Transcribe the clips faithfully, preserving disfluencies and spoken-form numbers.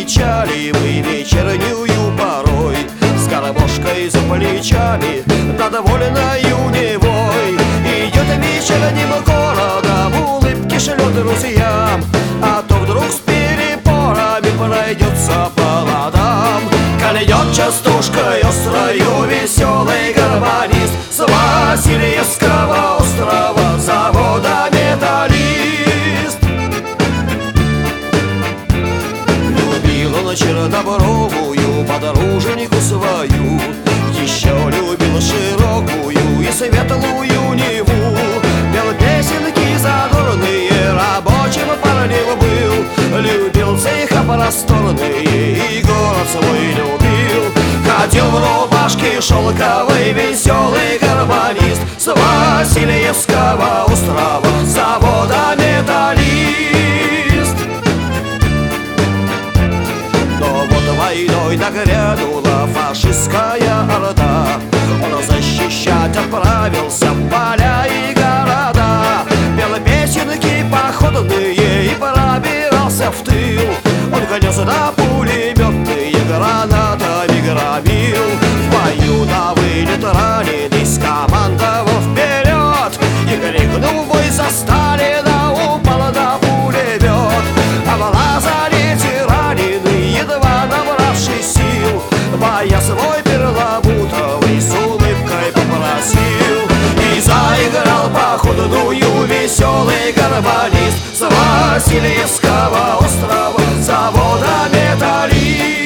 встречали мы вечернюю порой, с гармошкой за плечами, над довольною Невой. Идет вечерним городом, улыбки шлет друзьям, а то вдруг с перепорами пройдется по ладам. Кольнет частушкой острою веселый гармонист с Васильевского острова, завода «Металлист». Любил он чернобровую подруженьку свою, еще любил широкую и светлую Неву. Пел песенки задорные, рабочим парнем был, любил цеха просторные и город свой любил. Ходил в рубашке шелковой веселый гармонист с Васильевского острова, завода «Металлист». Но вот войной нагрянула фашистская орда, он защищать отправился в поля и города. Пел песенки походные и пробирался в тыл, он гонялся на пулеметные, гранатами громил. В бою на вылет раненый скомандовал вперед и крикнул в бой за Сталина, упал на пулемет. А в лазарете раненый, едва набравший сил, боя свой перламутровый с улыбкой попросил. И заиграл походную веселый гармонист с Васильевского острова, завода «Металлист».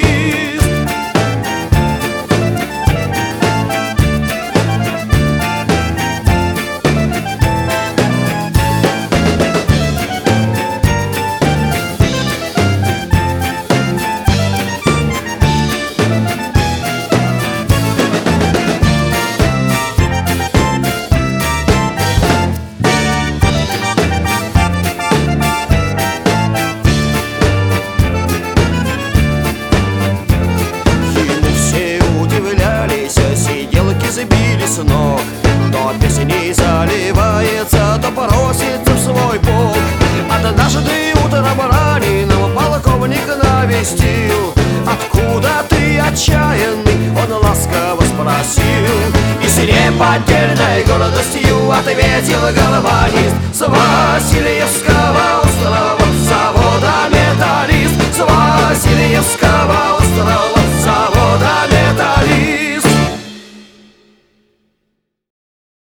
Сбили с ног, то песней заливается, то просится в свой полк. Однажды утром раненого полковник навестил: откуда ты, отчаянный? Он ласково спросил. И с неподдельной гордостью ответил гармонист с Васильевского острова, завода